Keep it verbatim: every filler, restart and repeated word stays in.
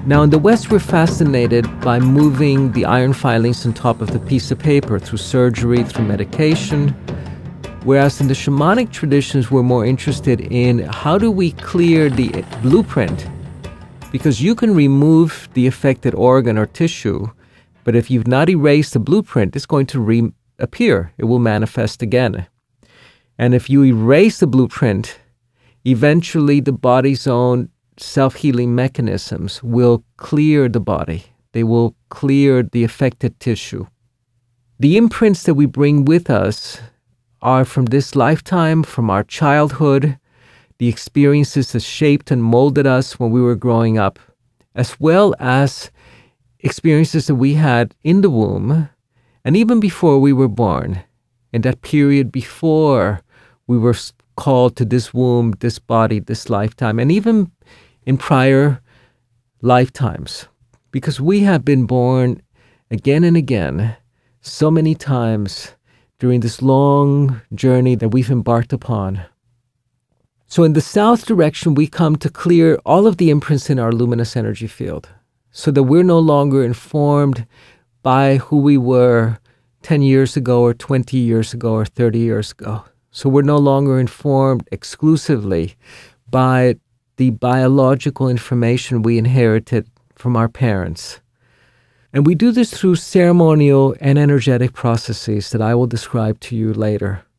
Now, in the West, we're fascinated by moving the iron filings on top of the piece of paper through surgery, through medication, whereas in the shamanic traditions, we're more interested in how do we clear the blueprint, because you can remove the affected organ or tissue, but if you've not erased the blueprint, it's going to reappear. It will manifest again. And if you erase the blueprint, eventually the body's own self-healing mechanisms will clear the body. They will clear the affected tissue. The imprints that we bring with us are from this lifetime, from our childhood, the experiences that shaped and molded us when we were growing up, as well as experiences that we had in the womb and even before we were born, in that period before we were called to this womb, this body, this lifetime, and even in prior lifetimes, because we have been born again and again so many times during this long journey that we've embarked upon. So in the south direction, we come to clear all of the imprints in our luminous energy field so that we're no longer informed by who we were ten years ago or twenty years ago or thirty years ago. So we're no longer informed exclusively by the biological information we inherited from our parents. And we do this through ceremonial and energetic processes that I will describe to you later.